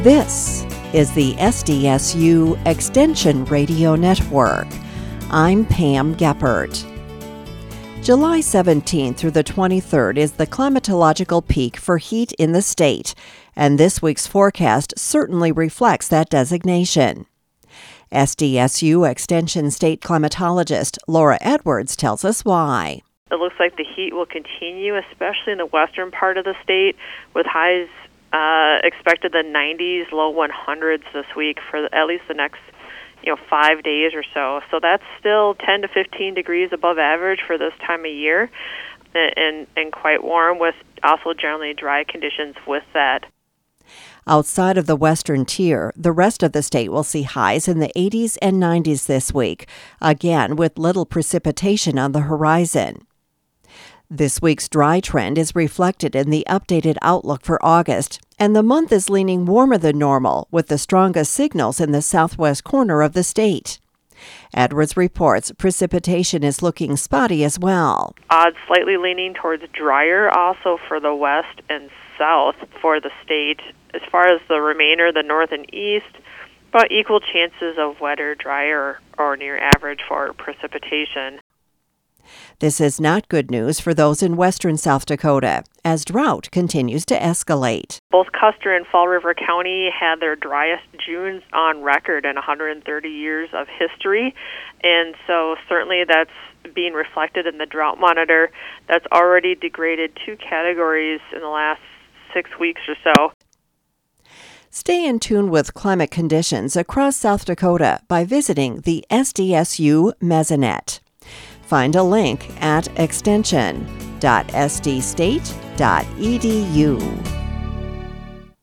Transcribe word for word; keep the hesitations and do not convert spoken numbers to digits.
This is the S D S U Extension Radio Network. I'm Pam Geppert. July seventeenth through the twenty-third is the climatological peak for heat in the state, and this week's forecast certainly reflects that designation. S D S U Extension State climatologist Laura Edwards tells us why. It looks like the heat will continue, especially in the western part of the state, with highs uh, expected in the nineties, low one hundreds this week for at least the next you know, five days or so. So that's still ten to fifteen degrees above average for this time of year, and, and, and quite warm, with also generally dry conditions with that. Outside of the western tier, the rest of the state will see highs in the eighties and nineties this week, again with little precipitation on the horizon. This week's dry trend is reflected in the updated outlook for August, and the month is leaning warmer than normal, with the strongest signals in the southwest corner of the state. Edwards reports precipitation is looking spotty as well. Odds slightly leaning towards drier also for the west and south for the state. As far as the remainder, the north and east, about equal chances of wetter, drier, or near average for precipitation. This is not good news for those in western South Dakota, as drought continues to escalate. Both Custer and Fall River County had their driest Junes on record in one hundred thirty years of history, and so certainly that's being reflected in the drought monitor. That's already degraded two categories in the last six weeks or so. Stay in tune with climate conditions across South Dakota by visiting the S D S U Mesonet. Find a link at extension dot s d state dot e d u.